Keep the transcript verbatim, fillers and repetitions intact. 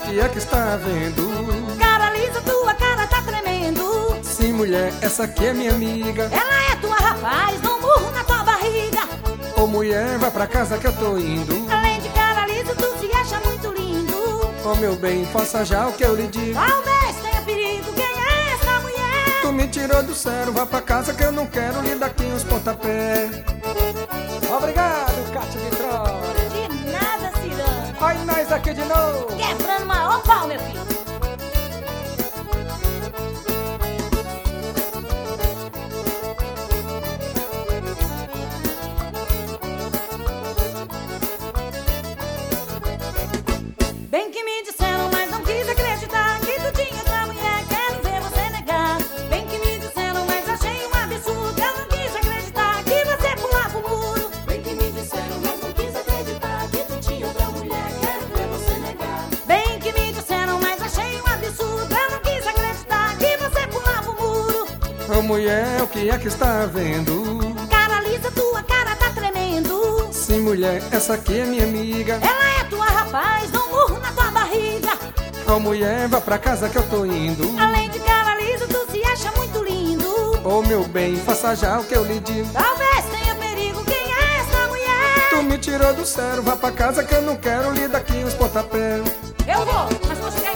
que é que está vendo? Cara lisa, tua cara tá tremendo. Sim, mulher, essa aqui é minha amiga. Ela é tua, rapaz, dá um murro na tua barriga. Ô mulher, vai pra casa que eu tô indo. Além de cara lisa, tu se acha muito lindo. Ô meu bem, faça já o que eu lhe digo. Talvez tenha perigo, quem é essa mulher? Tu me tirou do sério, vá pra casa que eu não quero lhe dar aqui uns pontapés. Obrigado, Cátia Vitória. De nada, Cirano. Olha nós aqui de novo. Quebrando o maior pau, meu filho. Bem que me disseram, mas não quis acreditar que tu tinha outra mulher, quero ver você negar. Bem que me disseram, mas achei um absurdo, eu não quis acreditar que você pulava o muro. Bem que me disseram, mas não quis acreditar que tu tinha outra mulher, quero ver você negar. Bem que me disseram, mas achei um absurdo, eu não quis acreditar que você pulava o muro. Ô mulher, o que é que está vendo? Cara lisa, tua cara tá tremendo. Sim, mulher, essa aqui é minha amiga. Ela é tua, rapaz, dá um murro na tua barriga. Ô mulher, vá pra casa que eu tô indo. Além de cara lisa, tu se acha muito lindo. Ô meu bem, faça já o que eu lhe digo. Talvez tenha perigo, quem é essa mulher? Tu me tirou do sério, vá pra casa que eu não quero lhe dar aqui uns pontapés. Eu vou, mas vou chegar